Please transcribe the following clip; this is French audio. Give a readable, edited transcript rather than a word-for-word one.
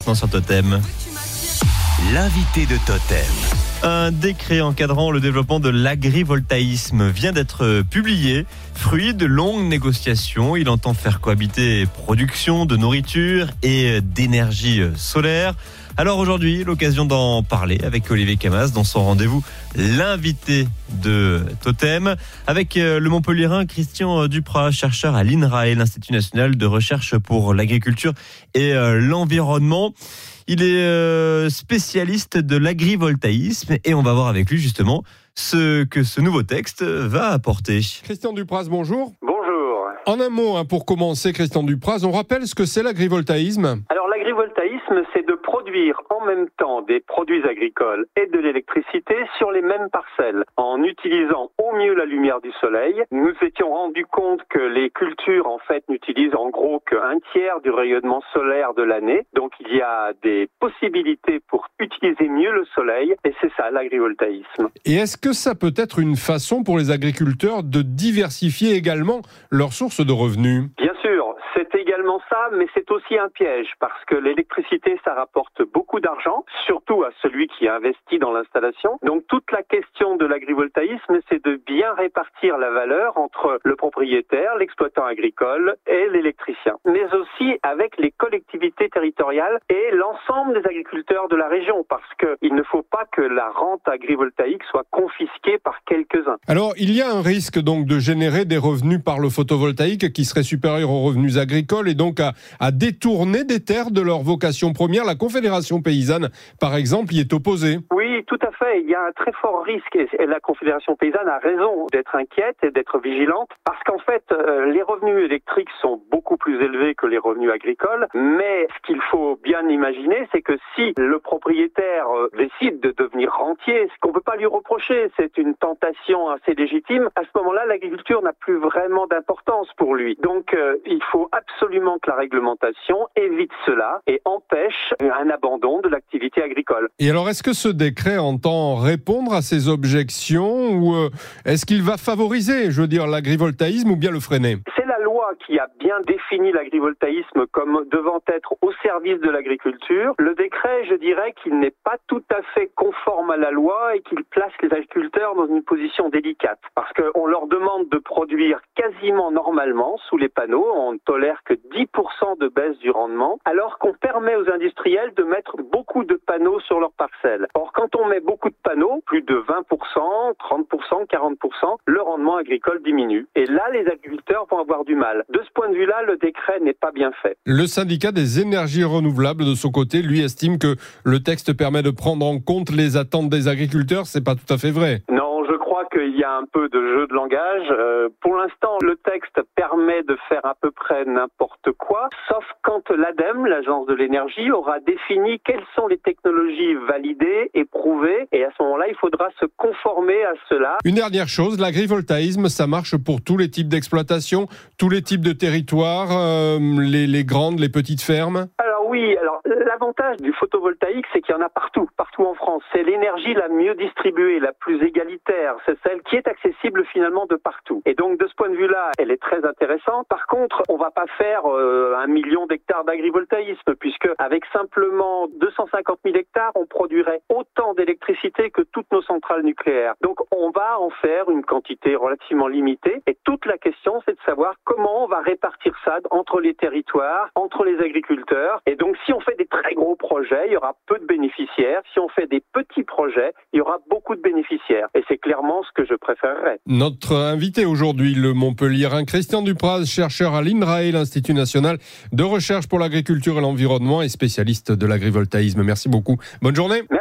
maintenant sur Totem. L'invité de Totem. Un décret encadrant le développement de l'agrivoltaïsme vient d'être publié. Fruit de longues négociations, il entend faire cohabiter production de nourriture et d'énergie solaire. Alors aujourd'hui, l'occasion d'en parler avec Olivier Camas dans son rendez-vous l'invité de Totem avec le Montpellierin Christian Duprat, chercheur à l'INRAE, l'Institut national de recherche pour l'agriculture et l'environnement. Il est spécialiste de l'agrivoltaïsme et on va voir avec lui justement ce que ce nouveau texte va apporter. Christian Duprat, bonjour. Bonjour. En un mot, pour commencer, Christian Duprat, on rappelle ce que c'est l'agrivoltaïsme. Alors l'agrivoltaïsme, c'est de produire en même temps des produits agricoles et de l'électricité sur les mêmes parcelles, en utilisant au mieux la lumière du soleil. Nous étions rendus compte que les cultures, en fait, n'utilisent en gros qu'un tiers du rayonnement solaire de l'année. Donc il y a des possibilités pour utiliser mieux le soleil, et c'est ça l'agrivoltaïsme. Et est-ce que ça peut être une façon pour les agriculteurs de diversifier également leurs sources de revenus ? Bien sûr, c'est également ça, mais c'est aussi un piège, parce que l'électricité, ça rapporte beaucoup d'argent, surtout à celui qui investit dans l'installation. Donc toute la question de l'agrivoltaïsme, c'est de bien répartir la valeur entre le propriétaire, l'exploitant agricole et l'électricien, mais aussi avec les collectivités territoriales et l'ensemble des agriculteurs de la région, parce qu'il ne faut pas que la rente agrivoltaïque soit confisquée par quelques-uns. Alors, il y a un risque donc de générer des revenus par le photovoltaïque qui seraient supérieurs aux revenus agricoles et donc à détourner des terres de leur vocation première. La Confédération paysanne, par exemple, y est opposée. Oui, tout à fait. Il y a un très fort risque et la Confédération paysanne a raison d'être inquiète et d'être vigilante parce qu'en fait, les revenus électriques sont beaucoup plus élevés que les revenus agricoles. Mais ce qu'il faut bien imaginer, c'est que si le propriétaire décide de devenir rentier, ce qu'on ne peut pas lui reprocher, c'est une tentation assez légitime, à ce moment-là, l'agriculture n'a plus vraiment d'importance pour lui. Donc, il faut absolument que la réglementation évite cela et empêche un abandon de l'activité agricole. Et alors, est-ce que ce décret entend répondre à ces objections ou est-ce qu'il va favoriser, l'agrivoltaïsme ou bien le freiner ? C'est la loi qui a bien défini l'agrivoltaïsme comme devant être au service de l'agriculture. Le décret, je dirais qu'il n'est pas tout à fait conforme à la loi et qu'il place les agriculteurs dans une position délicate. Parce qu'on leur demande de produire quasiment normalement sous les panneaux, on ne tolère que 10% de baisse du rendement, alors qu'on permet aux industriels de mettre beaucoup de panneaux sur leurs parcelles. Or, quand on met beaucoup de panneaux, plus de 20%, 30%, 40%, le rendement agricole diminue. Et là, les agriculteurs vont avoir du mal. De ce point de vue-là, le décret n'est pas bien fait. Le syndicat des énergies renouvelables, de son côté, lui estime que le texte permet de prendre en compte les attentes des agriculteurs. C'est pas tout à fait vrai. Non, je crois qu'il y a un peu de jeu de langage. Pour l'instant, le texte permet de faire à peu près n'importe quoi, sauf quand l'ADEME, l'Agence de l'énergie, aura défini quelles sont les technologies validées et prouvées. Et à ce moment-là, il faudra se conformer à cela. Une dernière chose, l'agrivoltaïsme, ça marche pour tous les types d'exploitation, tous les types de territoires, les grandes, les petites fermes ? Oui, l'avantage du photovoltaïque, c'est qu'il y en a partout en France. C'est l'énergie la mieux distribuée, la plus égalitaire. C'est celle qui est accessible finalement de partout. Et donc, de ce point de vue-là, elle est très intéressante. Par contre, on va pas faire 1 million d'hectares d'agrivoltaïsme, puisque avec simplement 250 000 hectares, on produirait autant d'électricité que toutes nos centrales nucléaires. Donc, on va en faire une quantité relativement limitée. Et toute la question, c'est de savoir comment on va répartir ça entre les territoires, entre les agriculteurs. Et donc, si on fait des très gros projets, il y aura peu de bénéficiaires. Si on fait des petits projets, il y aura beaucoup de bénéficiaires. Et c'est clairement ce que je préférerais. Notre invité aujourd'hui, le Montpellierin Christian Duprat, chercheur à l'INRAE, l'Institut national de recherche pour l'agriculture et l'environnement et spécialiste de l'agrivoltaïsme. Merci beaucoup. Bonne journée. Merci.